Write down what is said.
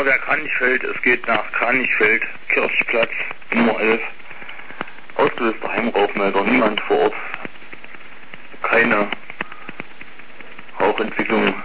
Feuerwehr Kranichfeld, es geht nach Kranichfeld, Kirchplatz, Nummer 11. Ausgelöster Heimrauchmelder, niemand vor Ort. Keine Rauchentwicklung